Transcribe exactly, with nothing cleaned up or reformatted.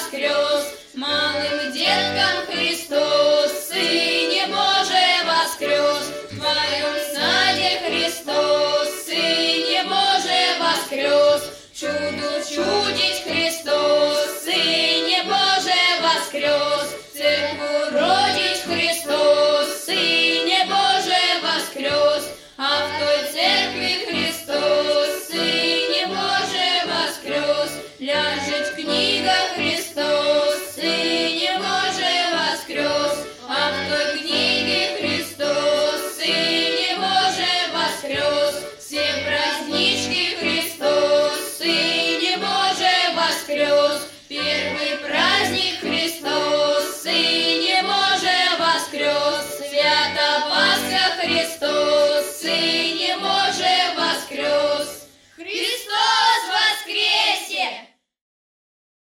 воскрес, малым деткам Христос, Сыне Божий воскрес, в твоем саде Христос, Сыне Божий воскрес, чуду чудить Христос, Сыне Божий воскрес, церкву родить Христос, Сыне Божий воскрес, а в той церкви Христос, Сыне Божий воскрес, ляжет книга Христос, Сыне Божий воскрес, а в той книге Христос, Сыне Божий воскрес, все празднички Христос, Сыне Божий воскрес, первый праздник Христос, Сыне Божий воскрес, свято Пасха Христос.